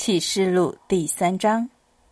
启示录第3章，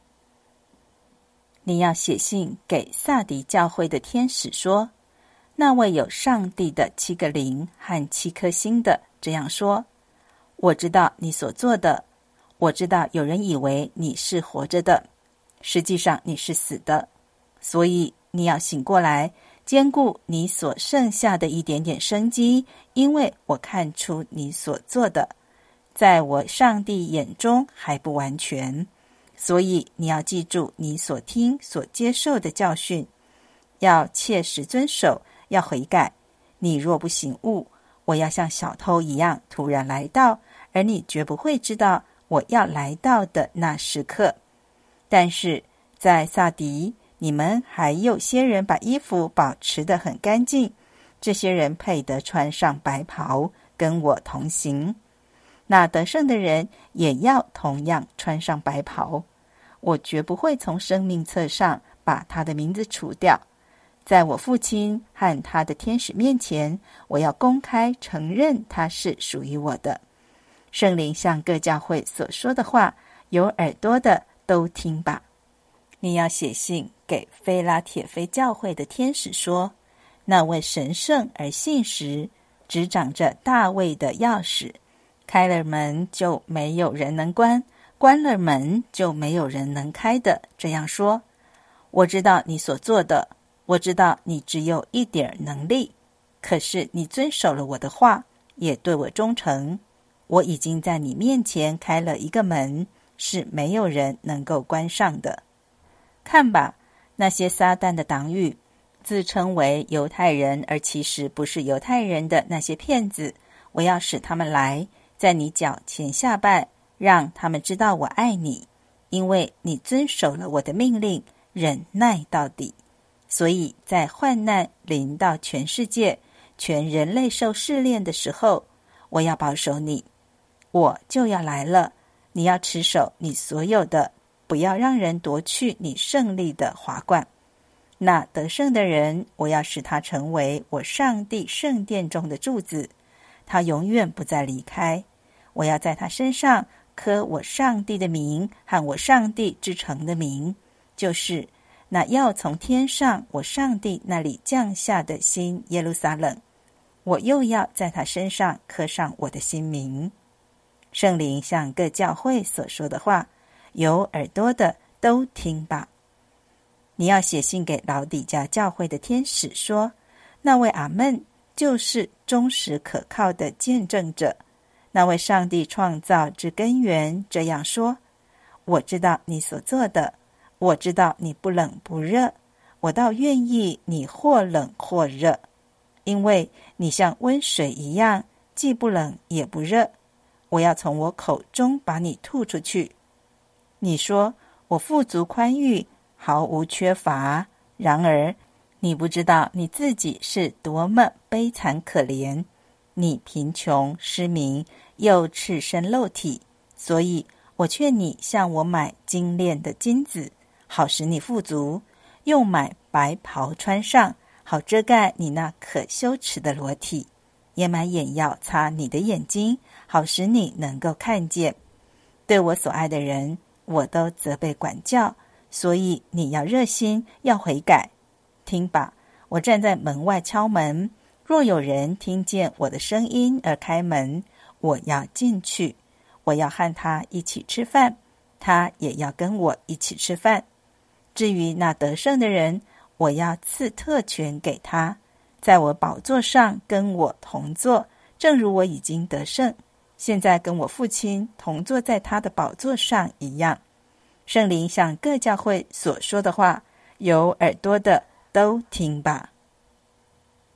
你要写信给撒狄教会的天使说，那位有上帝的7个灵和7颗星的这样说，我知道你所做的，我知道有人以为你是活着的，实际上你是死的，所以你要醒过来，兼顾你所剩下的一点点生机，因为我看出你所做的在我上帝眼中还不完全，所以你要记住你所听所接受的教训，要切实遵守，要悔改。你若不醒悟，我要像小偷一样突然来到，而你绝不会知道我要来到的那时刻。但是在撒狄，你们还有些人把衣服保持得很干净，这些人配得穿上白袍，跟我同行。那得胜的人也要同样穿上白袍，我绝不会从生命册上把他的名字除掉。在我父亲和他的天使面前，我要公开承认他是属于我的。圣灵向各教会所说的话，有耳朵的都听吧。你要写信给非拉铁非教会的天使说，那位神圣而信实，执掌着大卫的钥匙，开了门就没有人能关，关了门就没有人能开的这样说，我知道你所做的，我知道你只有一点能力，可是你遵守了我的话，也对我忠诚。我已经在你面前开了一个门，是没有人能够关上的。看吧，那些撒旦的党羽，自称为犹太人而其实不是犹太人的那些骗子，我要使他们来，在你脚前下拜，让他们知道我爱你，因为你遵守了我的命令，忍耐到底。所以在患难临到全世界，全人类受试炼的时候，我要保守你。我就要来了，你要持守你所有的，不要让人夺去你胜利的华冠。那得胜的人，我要使他成为我上帝圣殿中的柱子，他永远不再离开。我要在他身上刻我上帝的名和我上帝之城的名，就是那要从天上我上帝那里降下的新耶路撒冷。我又要在他身上刻上我的新名。圣灵向各教会所说的话，有耳朵的都听吧。你要写信给老底嘉教会的天使说，那位阿们就是忠实可靠的见证者，那位上帝创造之根源这样说，我知道你所做的，我知道你不冷不热，我倒愿意你或冷或热，因为你像温水一样，既不冷也不热，我要从我口中把你吐出去。你说我富足宽裕，毫无缺乏，然而你不知道你自己是多么悲惨可怜，你贫穷失明，又赤身露体，所以我劝你向我买精炼的金子，好使你富足，又买白袍穿上，好遮盖你那可羞耻的裸体，也买眼药擦你的眼睛，好使你能够看见。对我所爱的人，我都责备管教，所以你要热心，要悔改。听吧，我站在门外敲门，若有人听见我的声音而开门，我要进去，我要和他一起吃饭，他也要跟我一起吃饭。至于那得胜的人，我要赐特权给他，在我宝座上跟我同坐，正如我已经得胜，现在跟我父亲同坐在他的宝座上一样。圣灵向各教会所说的话，有耳朵的都听吧。